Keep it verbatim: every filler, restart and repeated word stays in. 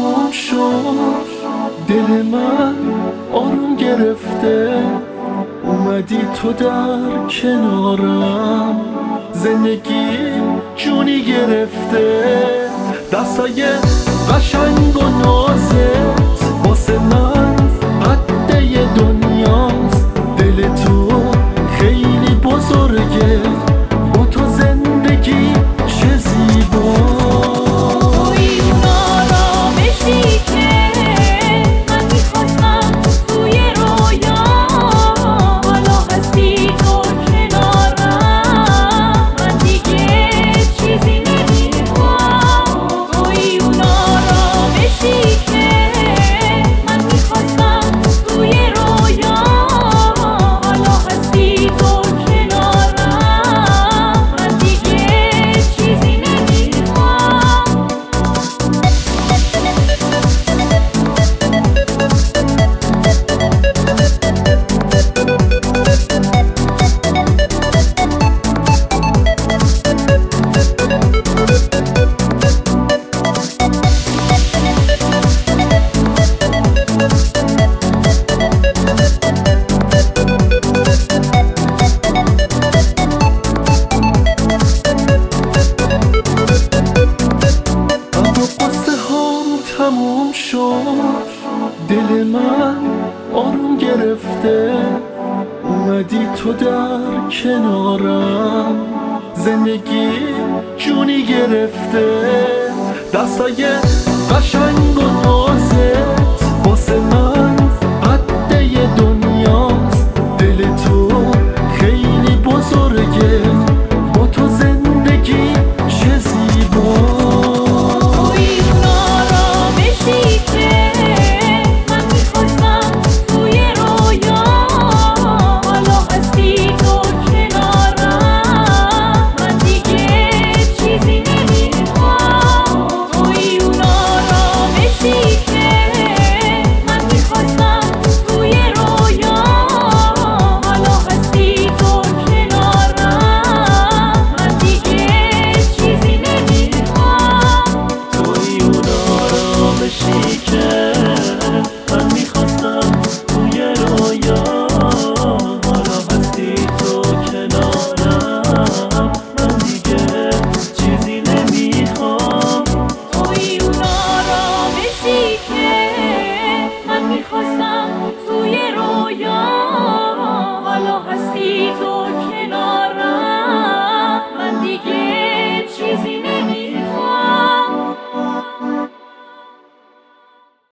تموم شد، دل من آروم گرفته، اومدی تو در کنارم، زندگی جونی گرفته. دستای قشنگ و نازت واسه من قده دنیاست، دل تو خیلی بزرگه، با تو زندگی چه زیبا. تموم شد، دل من آروم گرفته، اومدی تو در کنارم، زندگی جونی گرفته. دستای قشنگ و نازت واسه من قده دنیاست، دل تو خیلی بزرگه، با تو زندگی چه زیبا. توی رویا حالا هستی تو